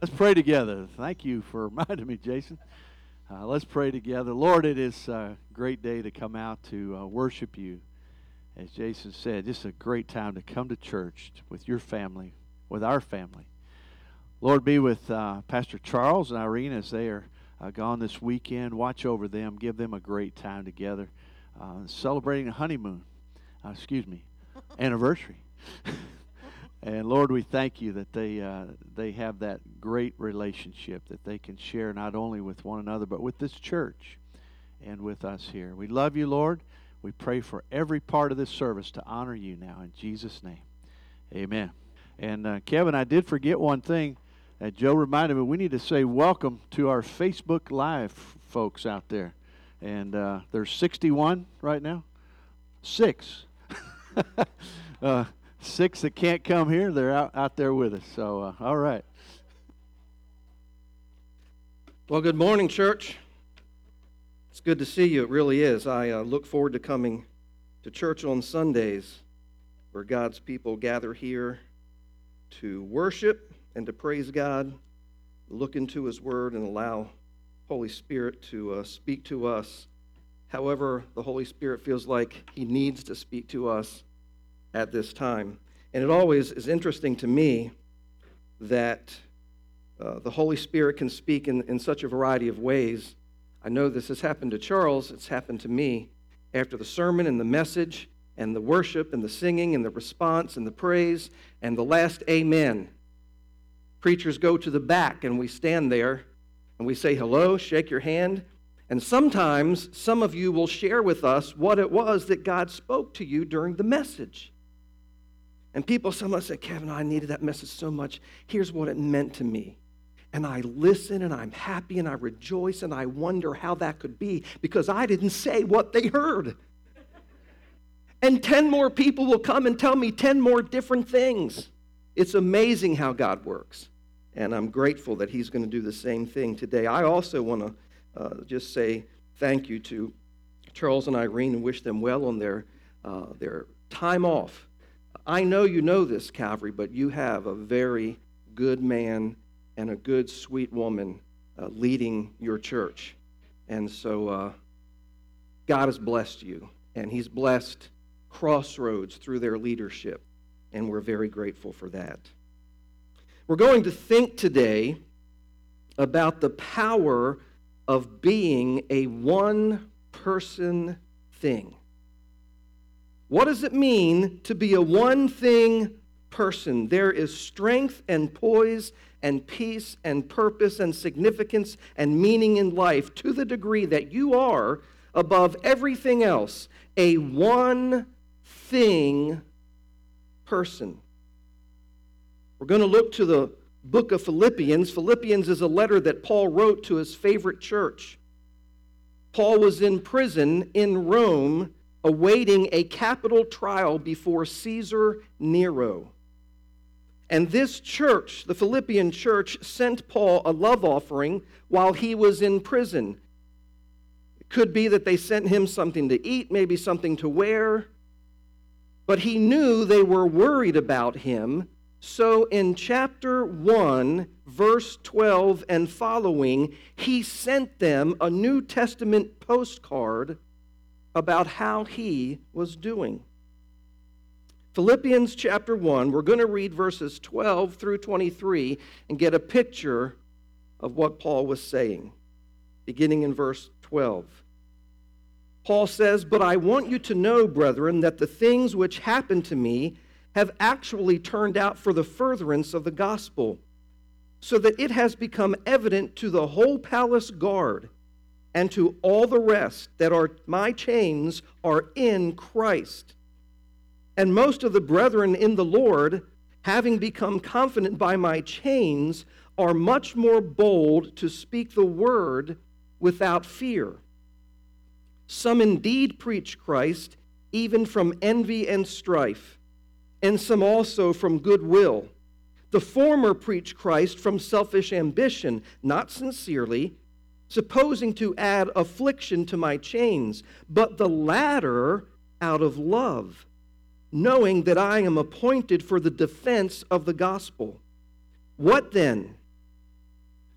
Let's pray together. Thank you for reminding me, Jason. Let's pray together. Lord, it is a great day to come out to worship you. As Jason said, just a great time to come to church with your family, with our family. Lord, be with Pastor Charles and Irene as they are gone this weekend. Watch over them. Give them a great time together. Celebrating a honeymoon. Anniversary. And Lord, we thank you that they have that great relationship that they can share not only with one another but with this church and with us here. We love you, Lord. We pray for every part of this service to honor you now in Jesus' name. Amen. And Kevin, I did forget one thing. Joe reminded me we need to say welcome to our Facebook Live folks out there. And there's 61 right now. 6. 6 that can't come here, they're out there with us. So, all right. Well, good morning, church. It's good to see you. It really is. I look forward to coming to church on Sundays where God's people gather here to worship and to praise God, look into His Word, and allow Holy Spirit to speak to us however the Holy Spirit feels like He needs to speak to us at this time. And it always is interesting to me that the Holy Spirit can speak in such a variety of ways. I know this has happened to Charles. It's happened to me. After the sermon and the message and the worship and the singing and the response and the praise and the last amen, preachers go to the back and we stand there and we say hello, shake your hand. And sometimes some of you will share with us what it was that God spoke to you during the message. And someone say, Kevin, I needed that message so much. Here's what it meant to me. And I listen and I'm happy and I rejoice and I wonder how that could be because I didn't say what they heard. And 10 more people will come and tell me 10 more different things. It's amazing how God works. And I'm grateful that He's going to do the same thing today. I also want to just say thank you to Charles and Irene and wish them well on their time off. I know you know this, Calvary, but you have a very good man and a good, sweet woman leading your church. And so God has blessed you, and He's blessed Crossroads through their leadership, and we're very grateful for that. We're going to think today about the power of being a one-person thing. What does it mean to be a one-thing person? There is strength and poise and peace and purpose and significance and meaning in life to the degree that you are, above everything else, a one-thing person. We're going to look to the book of Philippians. Philippians is a letter that Paul wrote to his favorite church. Paul was in prison in Rome, awaiting a capital trial before Caesar Nero. And this church, the Philippian church, sent Paul a love offering while he was in prison. It could be that they sent him something to eat, maybe something to wear. But he knew they were worried about him. So in chapter 1, verse 12 and following, he sent them a New Testament postcard about how he was doing. Philippians chapter 1, we're going to read verses 12 through 23 and get a picture of what Paul was saying, beginning in verse 12. Paul says, "But I want you to know, brethren, that the things which happened to me have actually turned out for the furtherance of the gospel, so that it has become evident to the whole palace guard and to all the rest that my chains are in Christ. And most of the brethren in the Lord, having become confident by my chains, are much more bold to speak the word without fear. Some indeed preach Christ, even from envy and strife, and some also from goodwill. The former preach Christ from selfish ambition, not sincerely, supposing to add affliction to my chains, but the latter out of love, knowing that I am appointed for the defense of the gospel. What then?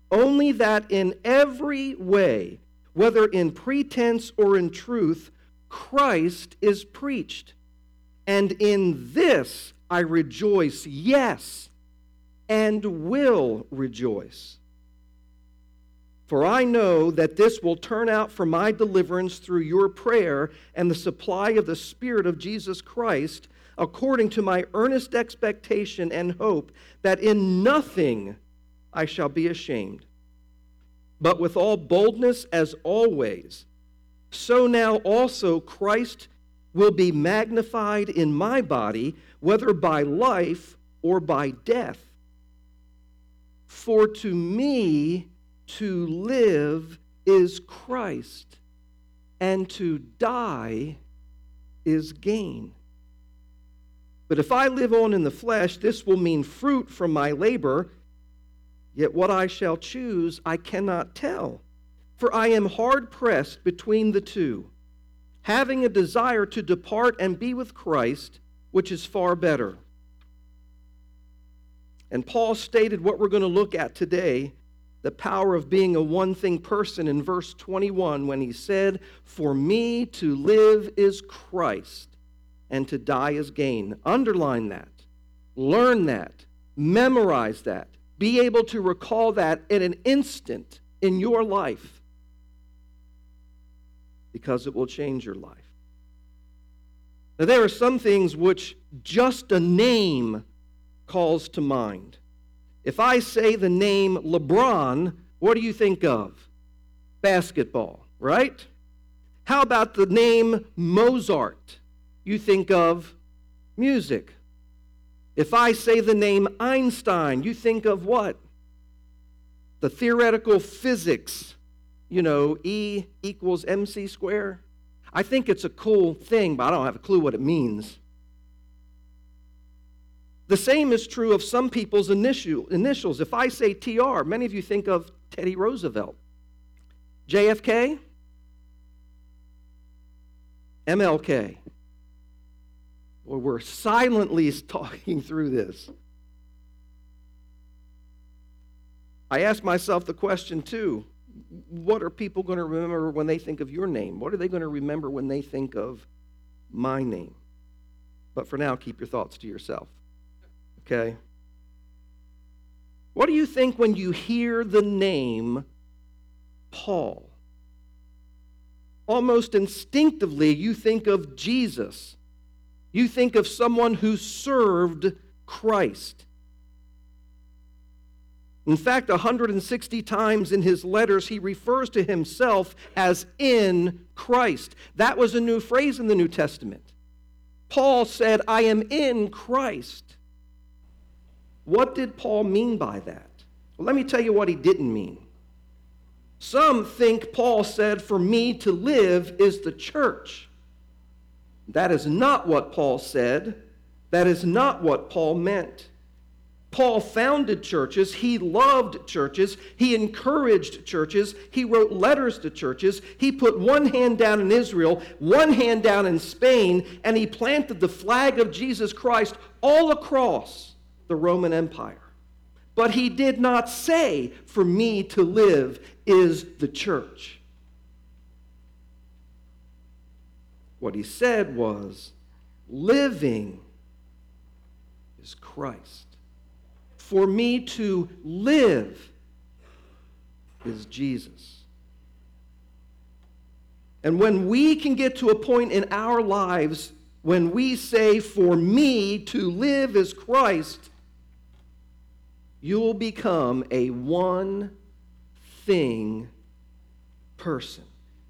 only that in every way, whether in pretense or in truth, Christ is preached. And in this I rejoice, yes, and will rejoice. For I know that this will turn out for my deliverance through your prayer and the supply of the Spirit of Jesus Christ, according to my earnest expectation and hope that in nothing I shall be ashamed, but with all boldness as always, so now also Christ will be magnified in my body, whether by life or by death. For to me to live is Christ, and to die is gain. But if I live on in the flesh, this will mean fruit from my labor, yet what I shall choose I cannot tell. For I am hard-pressed between the two, having a desire to depart and be with Christ, which is far better. And Paul stated what we're going to look at today, the power of being a one-thing person, in verse 21 when he said, "For me to live is Christ, and to die is gain." Underline that. Learn that. Memorize that. Be able to recall that in an instant in your life, because it will change your life. Now, there are some things which just a name calls to mind. If I say the name LeBron, what do you think of? Basketball, right? How about the name Mozart? You think of music. If I say the name Einstein, you think of what? The theoretical physics, E equals mc squared. I think it's a cool thing, but I don't have a clue what it means. The same is true of some people's initials. If I say TR, many of you think of Teddy Roosevelt. JFK, MLK. Well, we're silently talking through this. I ask myself the question too, what are people going to remember when they think of your name? What are they going to remember when they think of my name? But for now, keep your thoughts to yourself. Okay? What do you think when you hear the name Paul? Almost instinctively, you think of Jesus. You think of someone who served Christ. In fact, 160 times in his letters, he refers to himself as in Christ. That was a new phrase in the New Testament. Paul said, "I am in Christ." What did Paul mean by that? Well, let me tell you what he didn't mean. Some think Paul said, "For me to live is the church." That is not what Paul said. That is not what Paul meant. Paul founded churches. He loved churches. He encouraged churches. He wrote letters to churches. He put one hand down in Israel, one hand down in Spain, and he planted the flag of Jesus Christ all across the Roman Empire. But he did not say, "For me to live is the church." What he said was, living is Christ. For me to live is Jesus. And when we can get to a point in our lives when we say, "For me to live is Christ," you will become a one-thing person.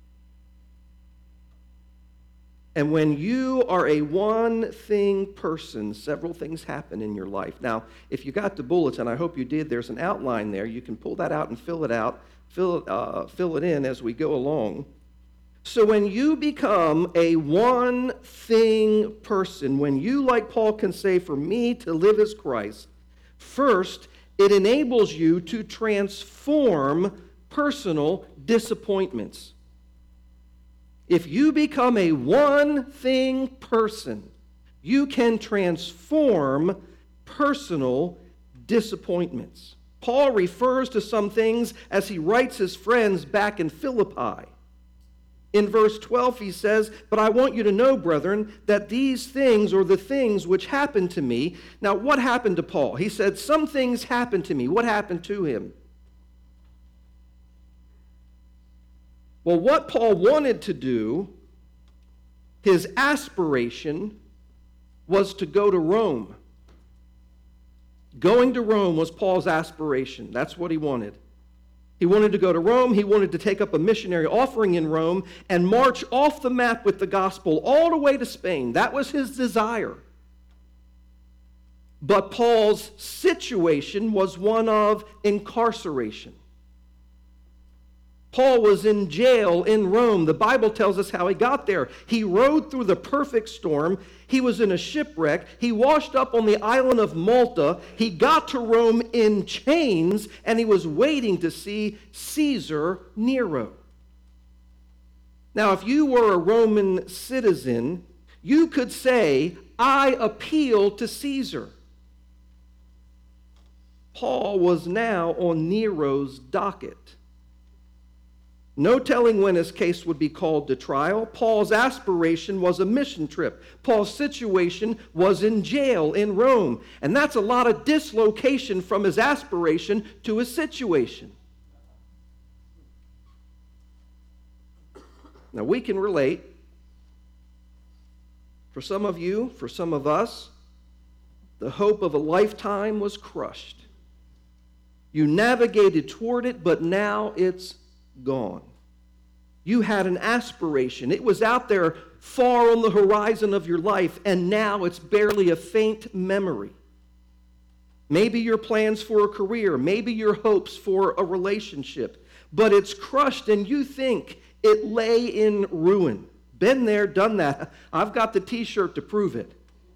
And when you are a one-thing person, several things happen in your life. Now, if you got the bulletin, I hope you did, there's an outline there. You can pull that out and fill it in as we go along. So when you become a one-thing person, when you, like Paul, can say, "For me to live is Christ," first, it enables you to transform personal disappointments. If you become a one-thing person, you can transform personal disappointments. Paul refers to some things as he writes his friends back in Philippi. In verse 12 he says, "But I want you to know, brethren, that these things, or the things which happened to me." Now, what happened to Paul? He said, "Some things happened to me." What happened to him? Well, what Paul wanted to do, his aspiration, was to go to Rome. Going to Rome was Paul's aspiration. That's what he wanted. He wanted to go to Rome. He wanted to take up a missionary offering in Rome and march off the map with the gospel all the way to Spain. That was his desire. But Paul's situation was one of incarceration. Paul was in jail in Rome. The Bible tells us how he got there. He rode through the perfect storm. He was in a shipwreck. He washed up on the island of Malta. He got to Rome in chains, and he was waiting to see Caesar Nero. Now, if you were a Roman citizen, you could say, "I appeal to Caesar." Paul was now on Nero's docket. No telling when his case would be called to trial. Paul's aspiration was a mission trip. Paul's situation was in jail in Rome. And that's a lot of dislocation from his aspiration to his situation. Now, we can relate. For some of you, for some of us, the hope of a lifetime was crushed. You navigated toward it, but now it's gone. You had an aspiration. It was out there far on the horizon of your life, and now it's barely a faint memory. Maybe your plans for a career, maybe your hopes for a relationship, but it's crushed and you think it lay in ruin. Been there, done that. I've got the t-shirt to prove it.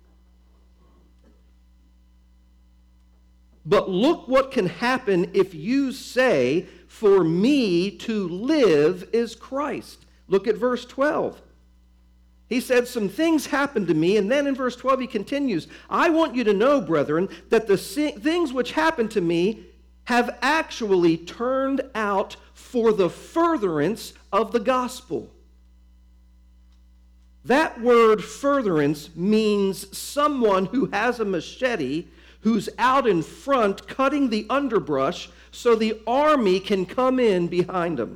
But look what can happen if you say, "For me to live is Christ." Look at verse 12. He said, "Some things happened to me," and then in verse 12 he continues, "I want you to know, brethren, that the things which happened to me have actually turned out for the furtherance of the gospel." That word furtherance means someone who has a machete, who's out in front cutting the underbrush so the army can come in behind him.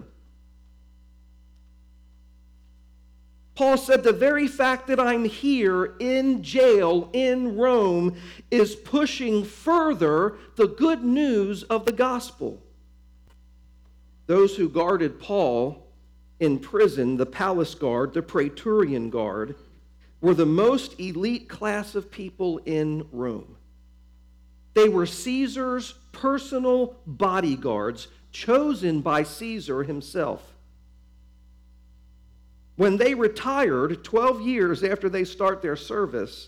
Paul said, the very fact that I'm here in jail in Rome is pushing further the good news of the gospel. Those who guarded Paul in prison, the palace guard, the Praetorian Guard, were the most elite class of people in Rome. They were Caesar's personal bodyguards, chosen by Caesar himself. When they retired, 12 years after they start their service,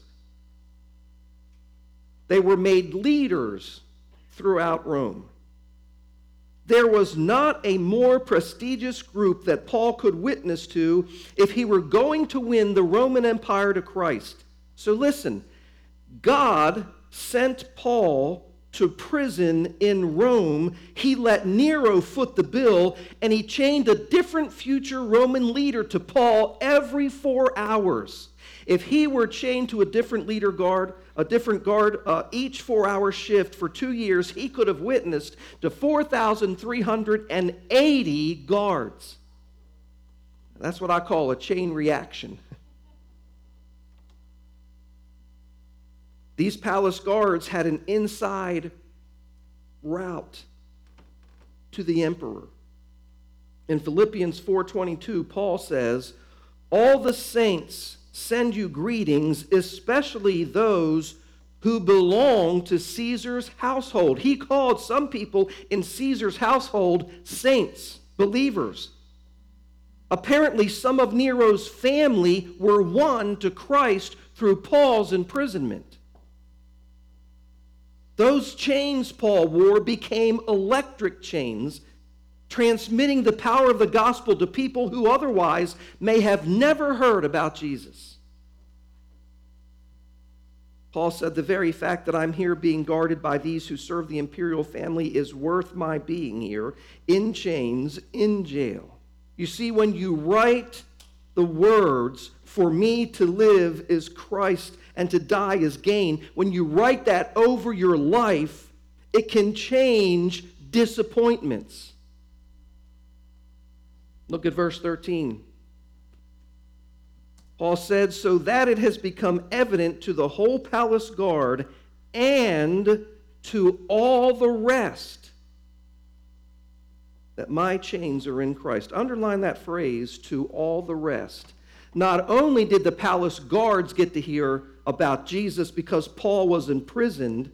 they were made leaders throughout Rome. There was not a more prestigious group that Paul could witness to if he were going to win the Roman Empire to Christ. So listen, God sent Paul to prison in Rome. He let Nero foot the bill, and he chained a different future Roman leader to Paul every 4 hours. If he were chained to a different guard, each 4-hour shift for 2 years, he could have witnessed to 4,380 guards. That's what I call a chain reaction. These palace guards had an inside route to the emperor. In Philippians 4:22, Paul says, "All the saints send you greetings, especially those who belong to Caesar's household." He called some people in Caesar's household saints, believers. Apparently, some of Nero's family were won to Christ through Paul's imprisonment. Those chains Paul wore became electric chains, transmitting the power of the gospel to people who otherwise may have never heard about Jesus. Paul said, the very fact that I'm here being guarded by these who serve the imperial family is worth my being here, in chains, in jail. You see, when you write the words, for me to live is Christ and to die is gain, when you write that over your life, it can change disappointments. Look at verse 13. Paul said, so that it has become evident to the whole palace guard and to all the rest that my chains are in Christ. Underline that phrase, to all the rest. Not only did the palace guards get to hear about Jesus because Paul was imprisoned,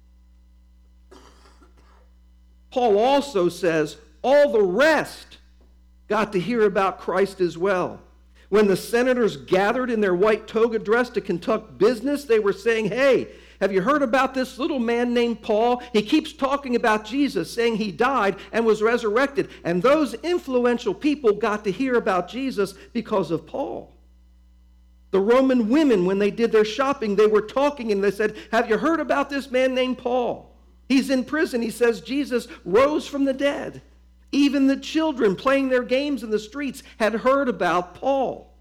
Paul also says all the rest got to hear about Christ as well. When the senators gathered in their white toga dress to conduct business, they were saying, hey, have you heard about this little man named Paul? He keeps talking about Jesus, saying he died and was resurrected. And those influential people got to hear about Jesus because of Paul. The Roman women, when they did their shopping, they were talking and they said, have you heard about this man named Paul? He's in prison. He says Jesus rose from the dead. Even the children playing their games in the streets had heard about Paul.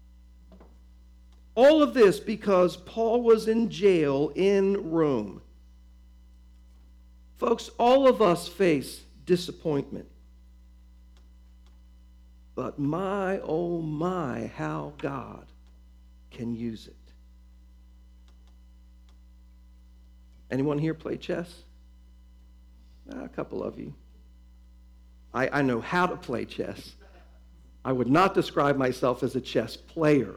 All of this because Paul was in jail in Rome. Folks, all of us face disappointment. But my, oh my, how God can use it. Anyone here play chess? A couple of you. I know how to play chess. I would not describe myself as a chess player.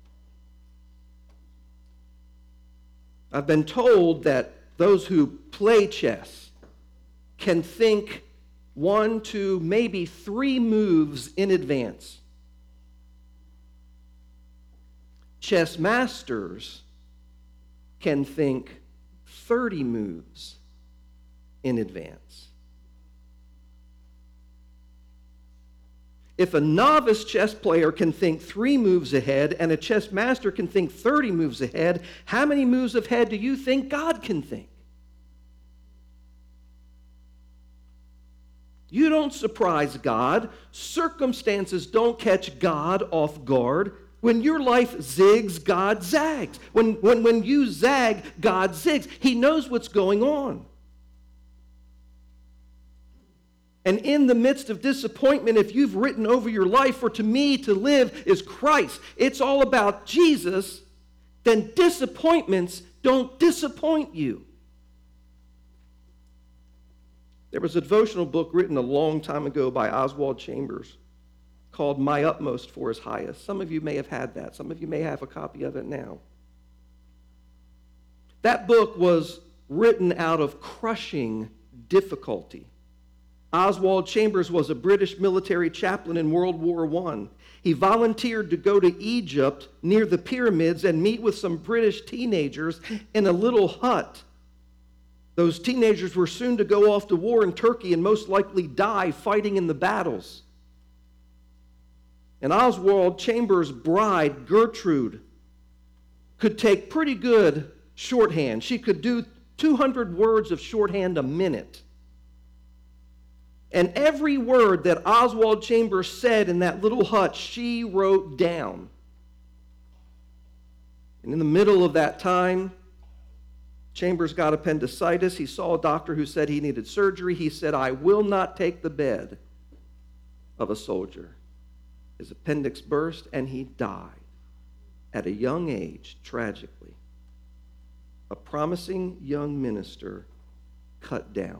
I've been told that those who play chess can think 1, 2, maybe 3 moves in advance. Chess masters can think 30 moves in advance. If a novice chess player can think 3 moves ahead and a chess master can think 30 moves ahead, how many moves ahead do you think God can think? You don't surprise God. Circumstances don't catch God off guard. When your life zigs, God zags. When you zag, God zigs. He knows what's going on. And in the midst of disappointment, if you've written over your life, for to me to live is Christ, it's all about Jesus, then disappointments don't disappoint you. There was a devotional book written a long time ago by Oswald Chambers called My Utmost for His Highest. Some of you may have had that. Some of you may have a copy of it now. That book was written out of crushing difficulty. Oswald Chambers was a British military chaplain in World War I. He volunteered to go to Egypt near the pyramids and meet with some British teenagers in a little hut. Those teenagers were soon to go off to war in Turkey and most likely die fighting in the battles. And Oswald Chambers' bride, Gertrude, could take pretty good shorthand. She could do 200 words of shorthand a minute. And every word that Oswald Chambers said in that little hut, she wrote down. And in the middle of that time, Chambers got appendicitis. He saw a doctor who said he needed surgery. He said, I will not take the bed of a soldier. His appendix burst and he died at a young age, tragically. A promising young minister cut down.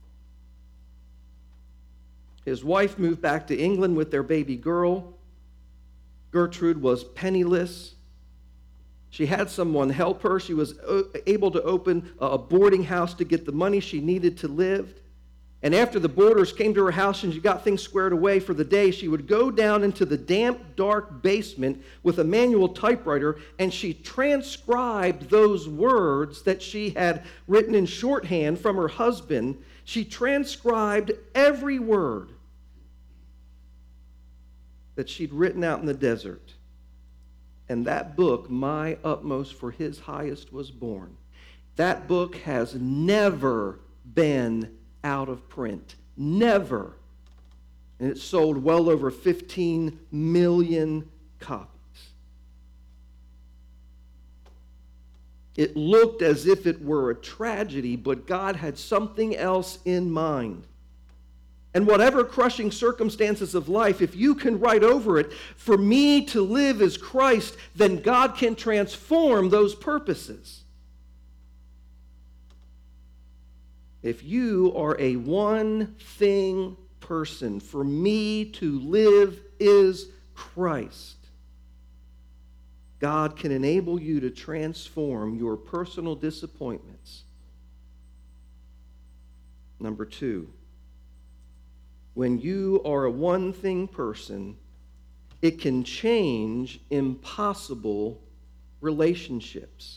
His wife moved back to England with their baby girl. Gertrude was penniless. She had someone help her. She was able to open a boarding house to get the money she needed to live. And after the boarders came to her house and she got things squared away for the day, she would go down into the damp, dark basement with a manual typewriter, and she transcribed those words that she had written in shorthand from her husband. She transcribed every word that she'd written out in the desert. And that book, My Utmost for His Highest, was born. That book has never been out of print. Never. And it sold well over 15 million copies. It looked as if it were a tragedy, but God had something else in mind. And whatever crushing circumstances of life, if you can write over it, for me to live is Christ, then God can transform those purposes. If you are a one-thing person, for me to live is Christ, God can enable you to transform your personal disappointments. Number 2, when you are a one-thing person, it can change impossible relationships.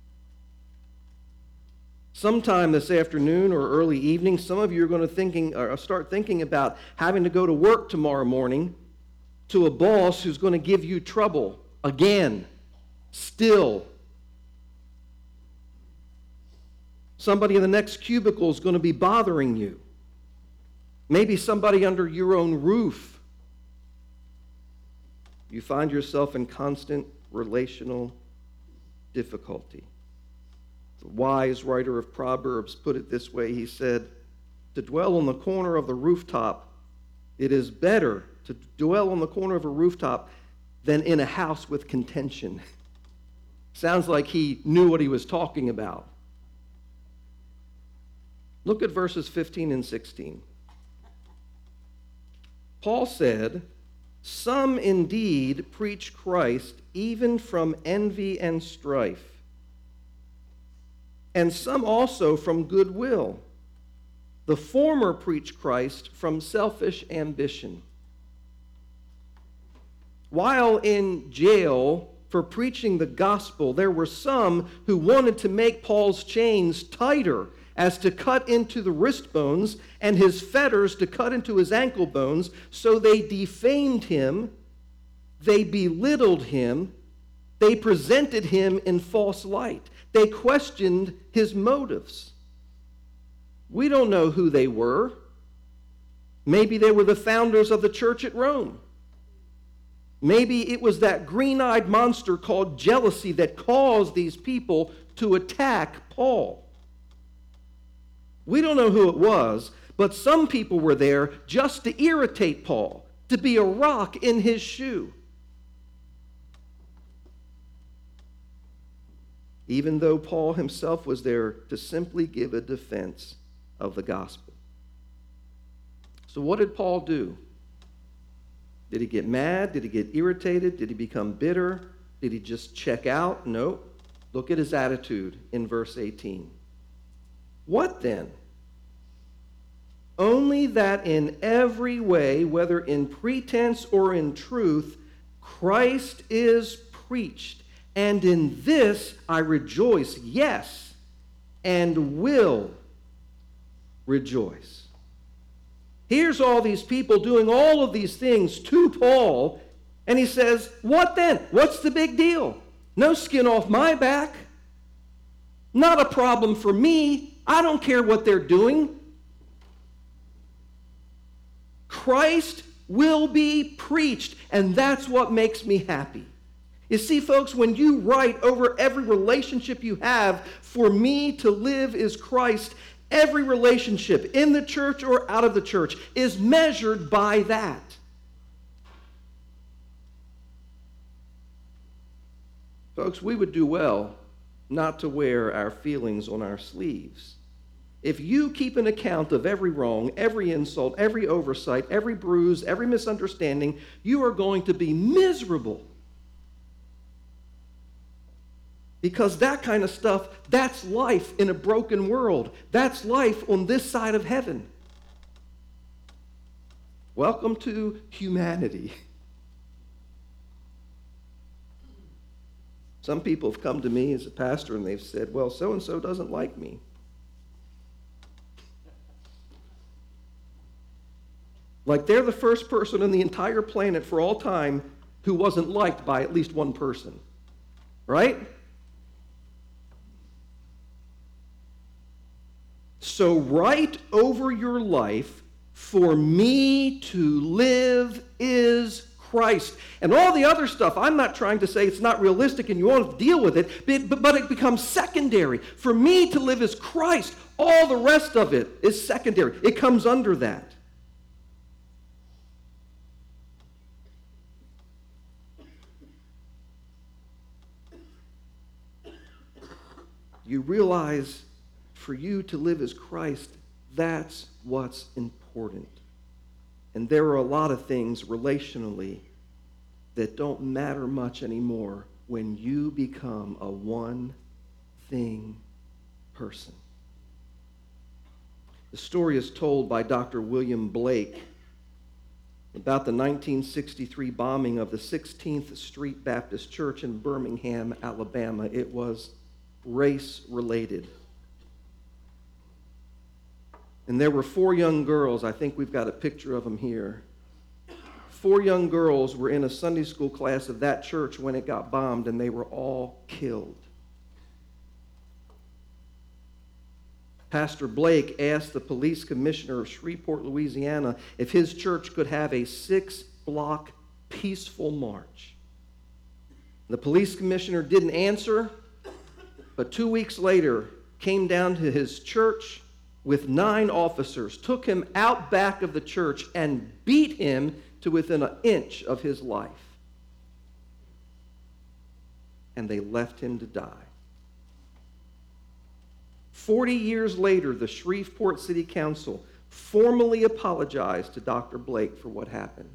Sometime this afternoon or early evening, some of you are going to start thinking about having to go to work tomorrow morning to a boss who's going to give you trouble again, still. Somebody in the next cubicle is going to be bothering you. Maybe somebody under your own roof. You find yourself in constant relational difficulty. The wise writer of Proverbs put it this way. He said, to dwell on the corner of the rooftop, it is better to dwell on the corner of a rooftop than in a house with contention. Sounds like he knew what he was talking about. Look at verses 15 and 16. Paul said, some indeed preach Christ even from envy and strife, and some also from goodwill. The former preach Christ from selfish ambition. While in jail for preaching the gospel, there were some who wanted to make Paul's chains tighter, as to cut into the wrist bones, and his fetters to cut into his ankle bones. So they defamed him, they belittled him, they presented him in false light. They questioned his motives. We don't know who they were. Maybe they were the founders of the church at Rome. Maybe it was that green-eyed monster called jealousy that caused these people to attack Paul. We don't know who it was, but some people were there just to irritate Paul, to be a rock in his shoe. Even though Paul himself was there to simply give a defense of the gospel. So what did Paul do? Did he get mad? Did he get irritated? Did he become bitter? Did he just check out? No. Look at his attitude in verse 18. What then? Only that in every way, whether in pretense or in truth, Christ is preached. And in this I rejoice, yes, and will rejoice. Here's all these people doing all of these things to Paul, and he says, what then? What's the big deal? No skin off my back. Not a problem for me. I don't care what they're doing. Christ will be preached, and that's what makes me happy. You see, folks, when you write over every relationship you have, for me to live is Christ, every relationship in the church or out of the church is measured by that. Folks, we would do well not to wear our feelings on our sleeves. If you keep an account of every wrong, every insult, every oversight, every bruise, every misunderstanding, you are going to be miserable. Because that kind of stuff, that's life in a broken world. That's life on this side of heaven. Welcome to humanity. Some people have come to me as a pastor and they've said, well, so-and-so doesn't like me. Like they're the first person on the entire planet for all time who wasn't liked by at least one person, right? So write over your life, "For me to live is Christ." And all the other stuff, I'm not trying to say it's not realistic and you won't deal with it, but it becomes secondary. For me to live is Christ. All the rest of it is secondary. It comes under that. You realize for you to live as Christ, that's what's important. And there are a lot of things relationally that don't matter much anymore when you become a one-thing person. The story is told by Dr. William Blake about the 1963 bombing of the 16th Street Baptist Church in Birmingham, Alabama. It was race-related. And there were 4 young girls. I think we've got a picture of them here. 4 young girls were in a Sunday school class of that church when it got bombed, and they were all killed. Pastor Blake asked the police commissioner of Shreveport, Louisiana, if his church could have a 6-block peaceful march. The police commissioner didn't answer, but 2 weeks later came down to his church with 9 officers, took him out back of the church, and beat him to within an inch of his life. And they left him to die. 40 years later, the Shreveport City Council formally apologized to Dr. Blake for what happened.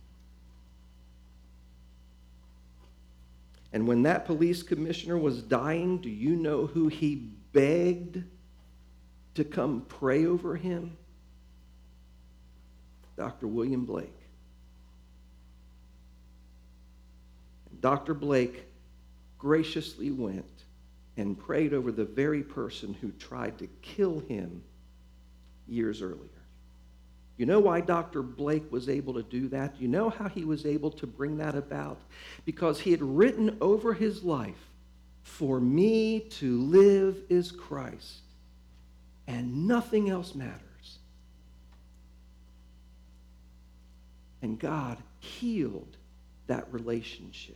And when that police commissioner was dying, do you know who he begged to come pray over him? Dr. William Blake. Dr. Blake graciously went and prayed over the very person who tried to kill him years earlier. You know why Dr. Blake was able to do that? You know how he was able to bring that about? Because he had written over his life, "For me to live is Christ, and nothing else matters." And God healed that relationship.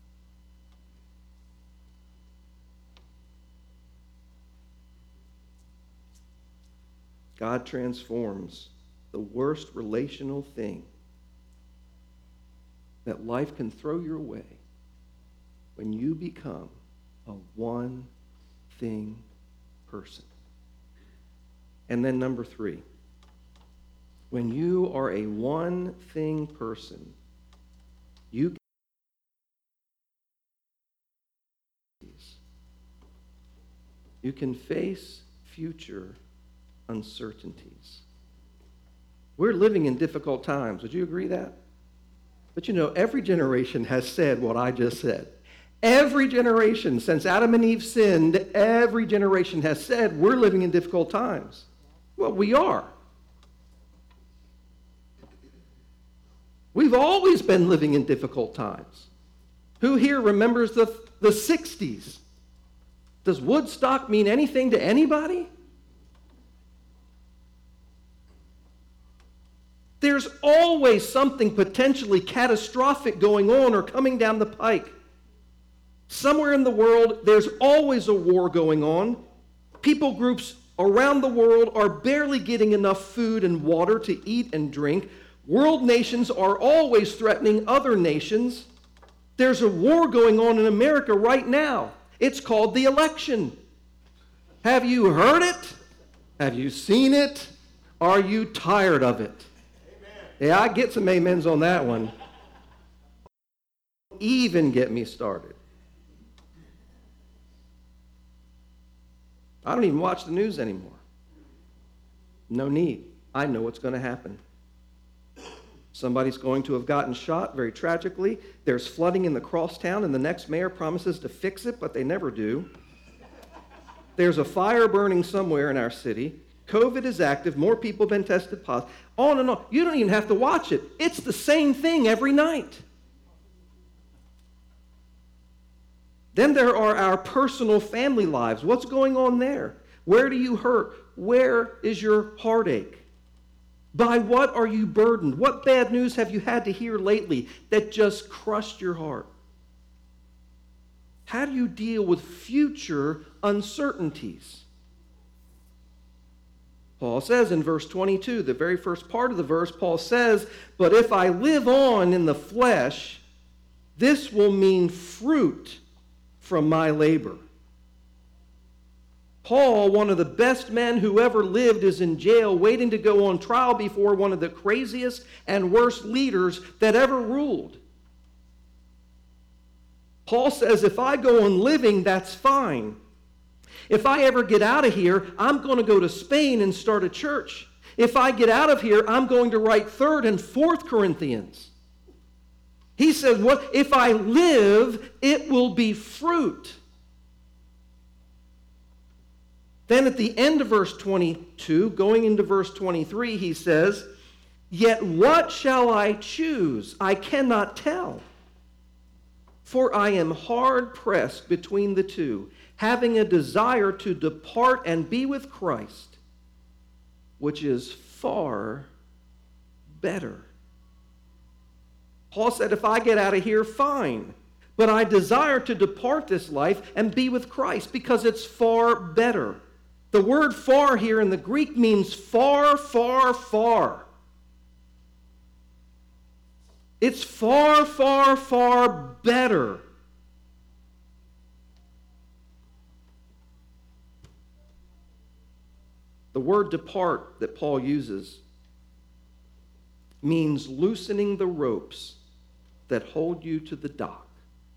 God transforms the worst relational thing that life can throw your way when you become a one-thing person. And then number 3, when you are a one-thing person, you can face future uncertainties. We're living in difficult times. Would you agree that? But you know, every generation has said what I just said. Every generation, since Adam and Eve sinned, every generation has said we're living in difficult times. Well, we are. We've always been living in difficult times. Who here remembers the 60s? Does Woodstock mean anything to anybody? There's always something potentially catastrophic going on or coming down the pike. Somewhere in the world, there's always a war going on. People groups around the world are barely getting enough food and water to eat and drink. World nations are always threatening other nations. There's a war going on in America right now. It's called the election. Have you heard it? Have you seen it? Are you tired of it? Yeah, I get some amens on that one. Even get me started. I don't even watch the news anymore. No need. I know what's going to happen. Somebody's going to have gotten shot very tragically. There's flooding in the crosstown, and the next mayor promises to fix it, but they never do. There's a fire burning somewhere in our city. COVID is active. More people have been tested positive. On and on. You don't even have to watch it. It's the same thing every night. Then there are our personal family lives. What's going on there? Where do you hurt? Where is your heartache? By what are you burdened? What bad news have you had to hear lately that just crushed your heart? How do you deal with future uncertainties? Paul says in verse 22, the very first part of the verse, Paul says, "But if I live on in the flesh, this will mean fruit from my labor." Paul, one of the best men who ever lived, is in jail waiting to go on trial before one of the craziest and worst leaders that ever ruled. Paul says, if I go on living, that's fine. If I ever get out of here, I'm going to go to Spain and start a church. If I get out of here, I'm going to write 3rd and 4th Corinthians. He says, "What if I live, it will be fruit." Then at the end of verse 22, going into verse 23, he says, "Yet what shall I choose? I cannot tell. For I am hard pressed between the two, having a desire to depart and be with Christ, which is far better." Paul said, if I get out of here, fine. But I desire to depart this life and be with Christ because it's far better. The word far here in the Greek means far, far, far. It's far, far, far better. The word depart that Paul uses means loosening the ropes that hold you to the dock.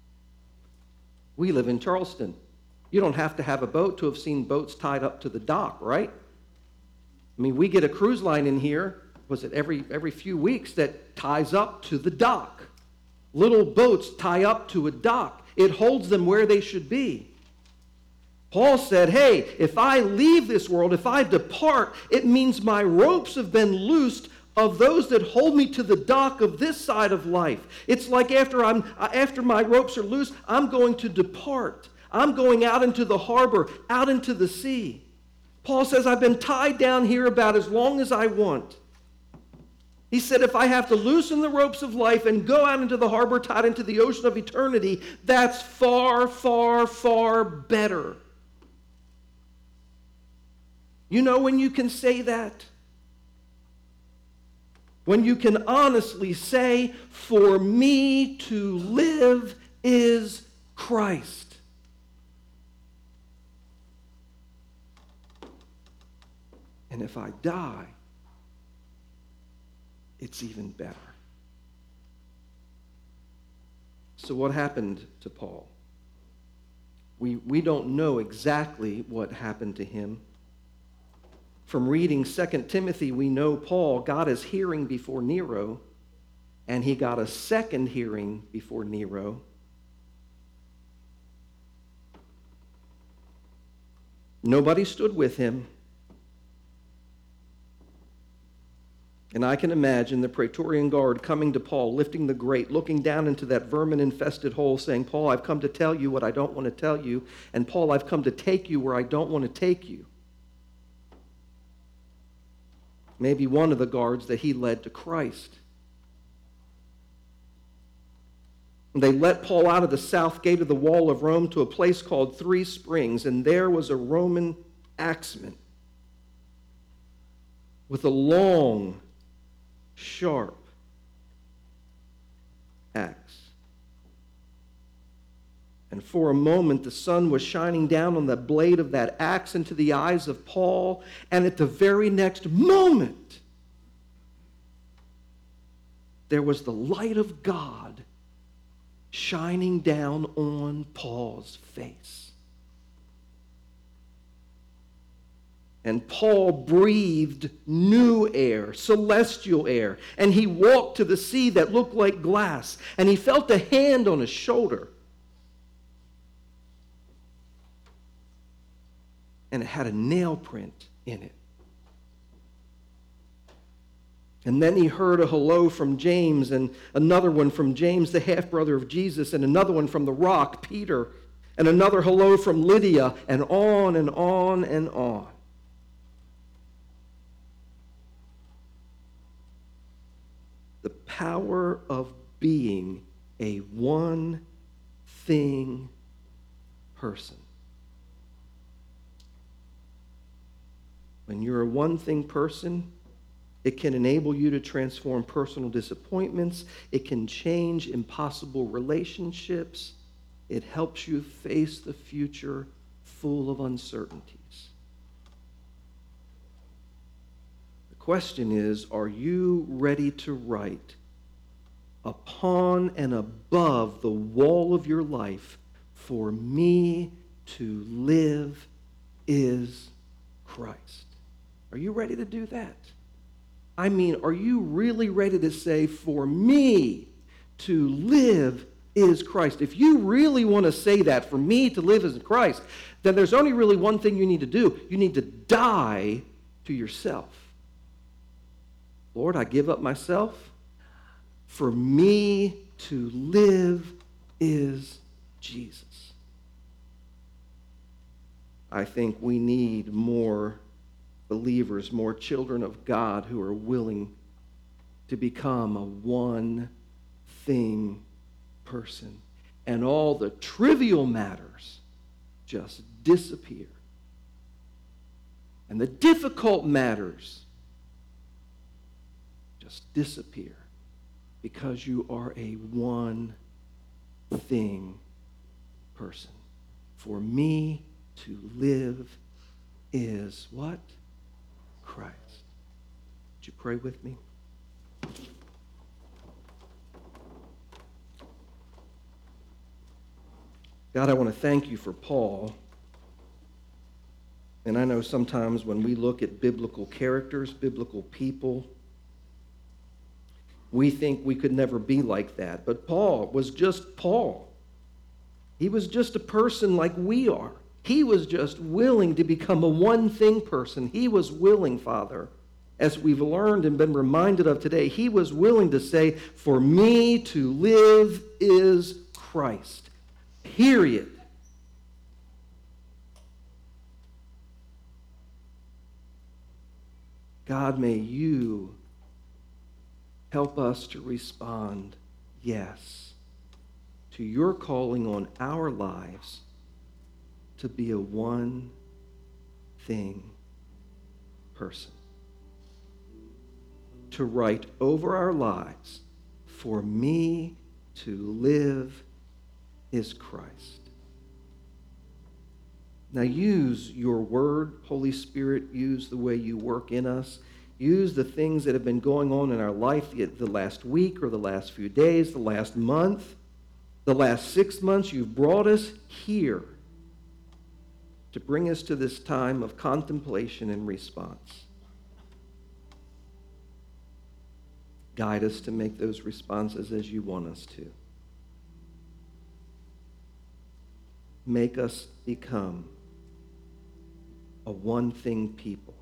We live in Charleston. You don't have to have a boat to have seen boats tied up to the dock, right? I mean, we get a cruise line in here, was it every few weeks, that ties up to the dock. Little boats tie up to a dock. It holds them where they should be. Paul said, hey, if I leave this world, if I depart, it means my ropes have been loosed of those that hold me to the dock of this side of life. It's like after my ropes are loose, I'm going to depart. I'm going out into the harbor, out into the sea. Paul says, I've been tied down here about as long as I want. He said, if I have to loosen the ropes of life and go out into the harbor, tied into the ocean of eternity, that's far, far, far better. You know when you can say that? When you can honestly say, for me to live is Christ. And if I die, it's even better. So what happened to Paul? We don't know exactly what happened to him. From reading 2 Timothy, we know Paul got his hearing before Nero, and he got a second hearing before Nero. Nobody stood with him. And I can imagine the Praetorian Guard coming to Paul, lifting the grate, looking down into that vermin-infested hole, saying, Paul, I've come to tell you what I don't want to tell you, and Paul, I've come to take you where I don't want to take you. Maybe one of the guards that he led to Christ. And they let Paul out of the south gate of the wall of Rome to a place called Three Springs, and there was a Roman axeman with a long, sharp axe. And for a moment, the sun was shining down on the blade of that axe into the eyes of Paul. And at the very next moment, there was the light of God shining down on Paul's face. And Paul breathed new air, celestial air. And he walked to the sea that looked like glass. And he felt a hand on his shoulder. And it had a nail print in it. And then he heard a hello from James, and another one from James, the half-brother of Jesus, and another one from the rock, Peter. and another hello from Lydia, and on and on and on. The power of being a one-thing person. When you're a one-thing person, it can enable you to transform personal disappointments. It can change impossible relationships. It helps you face the future full of uncertainties. The question is, are you ready to write upon and above the wall of your life, "For me to live is Christ"? Are you ready to do that? I mean, are you really ready to say, "For me to live is Christ"? If you really want to say that, "For me to live is Christ," then there's only really one thing you need to do. You need to die to yourself. Lord, I give up myself. For me to live is Jesus. I think we need more believers, more children of God who are willing to become a one-thing person. And all the trivial matters just disappear. And the difficult matters just disappear because you are a one-thing person. For me to live is what? Christ. Would you pray with me? God, I want to thank you for Paul. And I know sometimes when we look at biblical characters, biblical people, we think we could never be like that. But Paul was just Paul. He was just a person like we are. He was just willing to become a one-thing person. He was willing, Father, as we've learned and been reminded of today, he was willing to say, "For me to live is Christ." Period. God, may you help us to respond, yes, to your calling on our lives to be a one-thing person. To write over our lives, "For me to live is Christ." Now use your word, Holy Spirit, use the way you work in us. Use the things that have been going on in our life the last week or the last few days, the last month, the last 6 months. You've brought us here to bring us to this time of contemplation and response. Guide us to make those responses as you want us to. Make us become a one-thing people,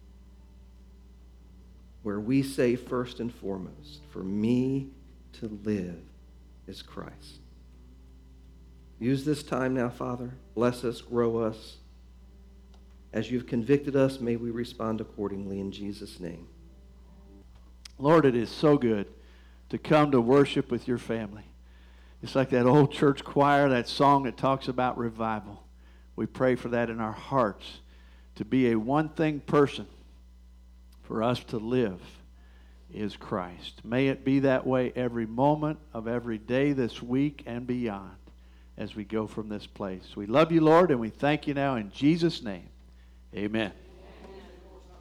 where we say first and foremost, "For me to live is Christ." Use this time now, Father. Bless us, grow us. As you've convicted us, may we respond accordingly in Jesus' name. Lord, it is so good to come to worship with your family. It's like that old church choir, that song that talks about revival. We pray for that in our hearts, to be a one-thing person. For us to live is Christ. May it be that way every moment of every day this week and beyond as we go from this place. We love you, Lord, and we thank you now in Jesus' name. Amen.